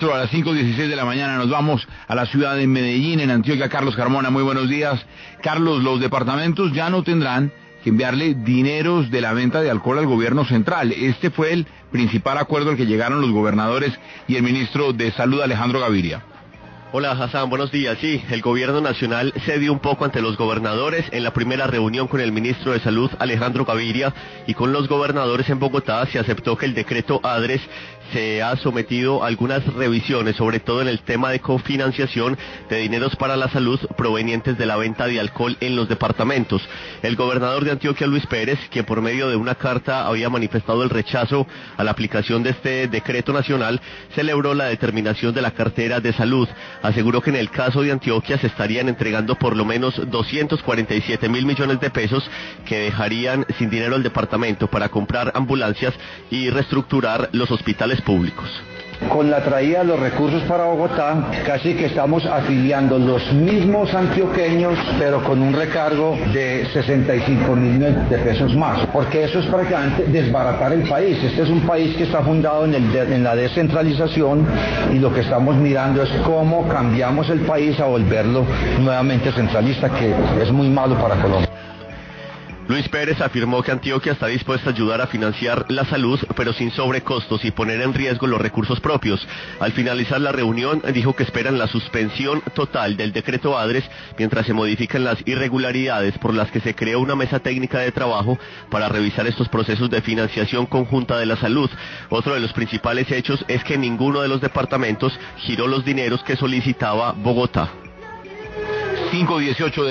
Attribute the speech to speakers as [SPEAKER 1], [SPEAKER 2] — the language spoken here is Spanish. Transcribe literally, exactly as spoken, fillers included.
[SPEAKER 1] A las cinco dieciséis de la mañana nos vamos a la ciudad de Medellín, en Antioquia. Carlos Carmona, muy buenos días. Carlos, los departamentos ya no tendrán que enviarle dineros de la venta de alcohol al gobierno central. Este fue el principal acuerdo al que llegaron los gobernadores y el ministro de Salud, Alejandro Gaviria.
[SPEAKER 2] Hola Hassan, buenos días. Sí, el gobierno nacional cedió un poco ante los gobernadores en la primera reunión con el ministro de Salud, Alejandro Gaviria, y con los gobernadores en Bogotá se aceptó que el decreto ADRES se ha sometido a algunas revisiones, sobre todo en el tema de cofinanciación de dineros para la salud provenientes de la venta de alcohol en los departamentos. El gobernador de Antioquia, Luis Pérez, que por medio de una carta había manifestado el rechazo a la aplicación de este decreto nacional, celebró la determinación de la cartera de salud. Aseguró que en el caso de Antioquia se estarían entregando por lo menos doscientos cuarenta y siete mil millones de pesos que dejarían sin dinero al departamento para comprar ambulancias y reestructurar los hospitales públicos.
[SPEAKER 3] Con la traída de los recursos para Bogotá, casi que estamos afiliando los mismos antioqueños, pero con un recargo de sesenta y cinco mil de pesos más, porque eso es prácticamente desbaratar el país. Este es un país que está fundado en, el de, en la descentralización, y lo que estamos mirando es cómo cambiamos el país a volverlo nuevamente centralista, que es muy malo para Colombia.
[SPEAKER 2] Luis Pérez afirmó que Antioquia está dispuesta a ayudar a financiar la salud, pero sin sobrecostos y poner en riesgo los recursos propios. Al finalizar la reunión, dijo que esperan la suspensión total del decreto ADRES mientras se modifican las irregularidades, por las que se creó una mesa técnica de trabajo para revisar estos procesos de financiación conjunta de la salud. Otro de los principales hechos es que ninguno de los departamentos giró los dineros que solicitaba Bogotá.
[SPEAKER 1] cinco dieciocho de